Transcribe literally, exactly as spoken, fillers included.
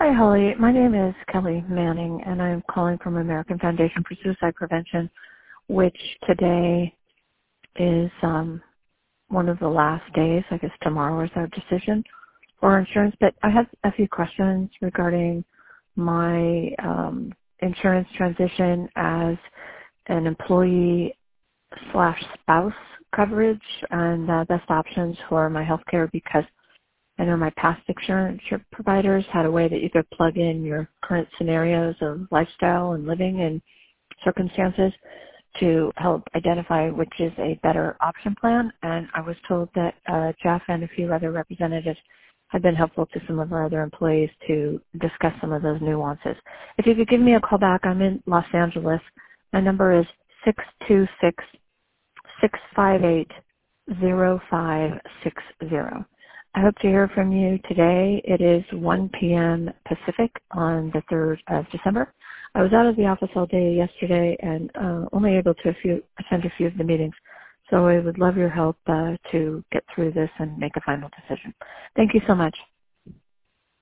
Hi, Holly. My name is Kelly Manning, and I'm calling from American Foundation for Suicide Prevention, which today is um, one of the last days. I guess tomorrow is our decision for our insurance. But I have a few questions regarding my um, insurance transition as an employee slash spouse coverage and uh, best options for my health care, because I know my past insurance providers had a way that you could plug in your current scenarios of lifestyle and living and circumstances to help identify which is a better option plan. And I was told that uh, Jeff and a few other representatives had been helpful to some of our other employees to discuss some of those nuances. If you could give me a call back, I'm in Los Angeles. My number is six two six, six five eight, zero five six zero. I hope to hear from you today. It is one p.m. Pacific on the third of December. I was out of the office all day yesterday and uh, only able to a few, attend a few of the meetings. So I would love your help uh, to get through this and make a final decision. Thank you so much.